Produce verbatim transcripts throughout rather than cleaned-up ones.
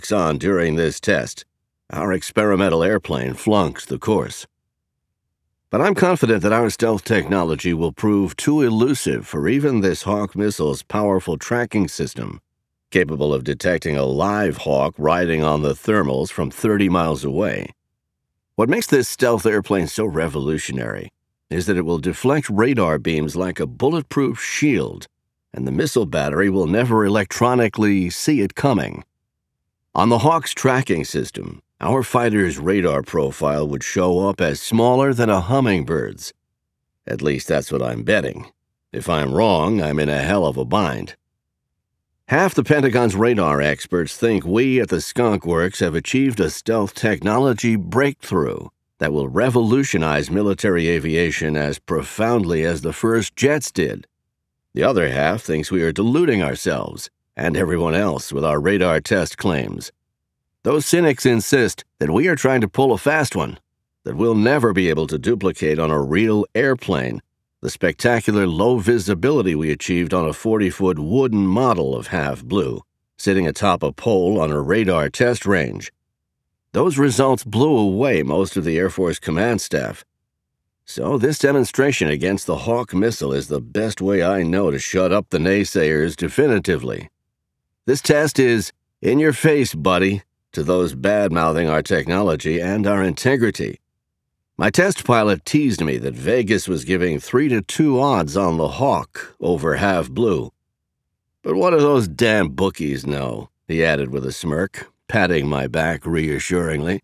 on during this test. Our experimental airplane flunked the course. But I'm confident that our stealth technology will prove too elusive for even this Hawk missile's powerful tracking system, capable of detecting a live Hawk riding on the thermals from thirty miles away. What makes this stealth airplane so revolutionary is that it will deflect radar beams like a bulletproof shield, and the missile battery will never electronically see it coming. On the Hawk's tracking system, our fighter's radar profile would show up as smaller than a hummingbird's. At least that's what I'm betting. If I'm wrong, I'm in a hell of a bind. Half the Pentagon's radar experts think we at the Skunk Works have achieved a stealth technology breakthrough that will revolutionize military aviation as profoundly as the first jets did. The other half thinks we are deluding ourselves and everyone else with our radar test claims. Those cynics insist that we are trying to pull a fast one, that we'll never be able to duplicate on a real airplane the spectacular low visibility we achieved on a forty-foot wooden model of Half Blue, sitting atop a pole on a radar test range. Those results blew away most of the Air Force command staff. So this demonstration against the Hawk missile is the best way I know to shut up the naysayers definitively. This test is in your face, buddy, to those bad-mouthing our technology and our integrity. My test pilot teased me that Vegas was giving three to two odds on the Hawk over Half Blue. But what do those damn bookies know? He added with a smirk, patting my back reassuringly.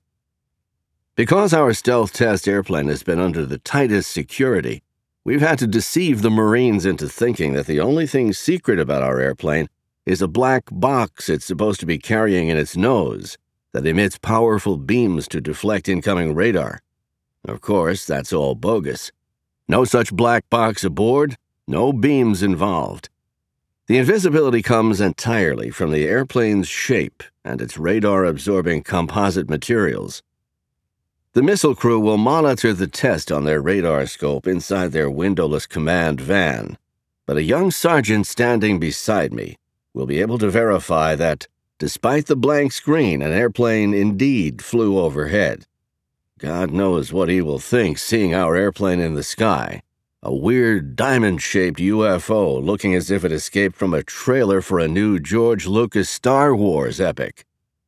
Because our stealth test airplane has been under the tightest security, we've had to deceive the Marines into thinking that the only thing secret about our airplane is a black box it's supposed to be carrying in its nose that emits powerful beams to deflect incoming radar. Of course, that's all bogus. No such black box aboard, no beams involved. The invisibility comes entirely from the airplane's shape and its radar-absorbing composite materials. The missile crew will monitor the test on their radar scope inside their windowless command van, but a young sergeant standing beside me will be able to verify that, despite the blank screen, an airplane indeed flew overhead. God knows what he will think seeing our airplane in the sky, a weird diamond-shaped U F O looking as if it escaped from a trailer for a new George Lucas Star Wars epic.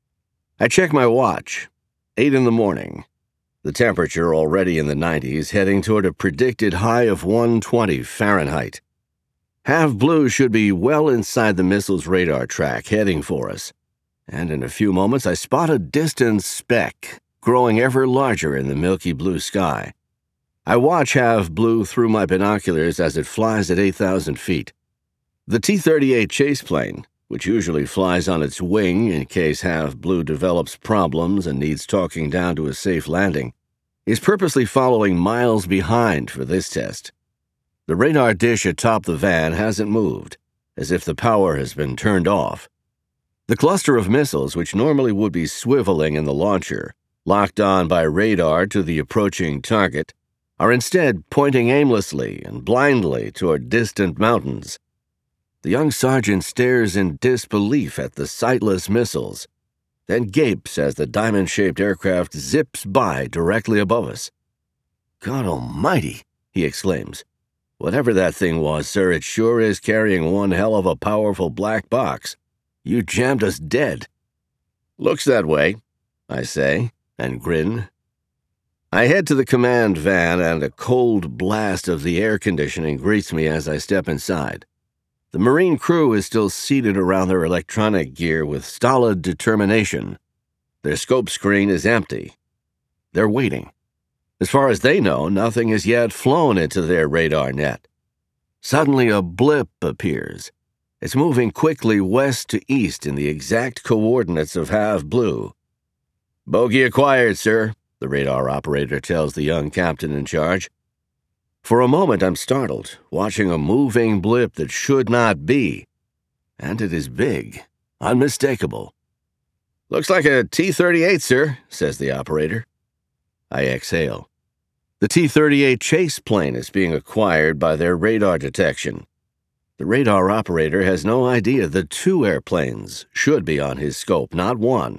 I check my watch. Eight in the morning. The temperature already in the nineties, heading toward a predicted high of one twenty Fahrenheit. Half Blue should be well inside the missile's radar track, heading for us. And in a few moments, I spot a distant speck, growing ever larger in the milky blue sky. I watch Half Blue through my binoculars as it flies at eight thousand feet. The T thirty-eight chase plane, which usually flies on its wing in case Half Blue develops problems and needs talking down to a safe landing, is purposely following miles behind for this test. The radar dish atop the van hasn't moved, as if the power has been turned off. The cluster of missiles, which normally would be swiveling in the launcher, locked on by radar to the approaching target, are instead pointing aimlessly and blindly toward distant mountains. The young sergeant stares in disbelief at the sightless missiles, then gapes as the diamond-shaped aircraft zips by directly above us. God almighty, he exclaims. Whatever that thing was, sir, it sure is carrying one hell of a powerful black box. You jammed us dead. Looks that way, I say, and grin. I head to the command van, and a cold blast of the air conditioning greets me as I step inside. The Marine crew is still seated around their electronic gear with stolid determination. Their scope screen is empty. They're waiting. As far as they know, nothing has yet flown into their radar net. Suddenly, a blip appears. It's moving quickly west to east in the exact coordinates of Half Blue. Bogey acquired, sir, the radar operator tells the young captain in charge. For a moment, I'm startled, watching a moving blip that should not be. And it is big, unmistakable. Looks like a T thirty-eight, sir, says the operator. I exhale. The T thirty-eight chase plane is being acquired by their radar detection. The radar operator has no idea that two airplanes should be on his scope, not one.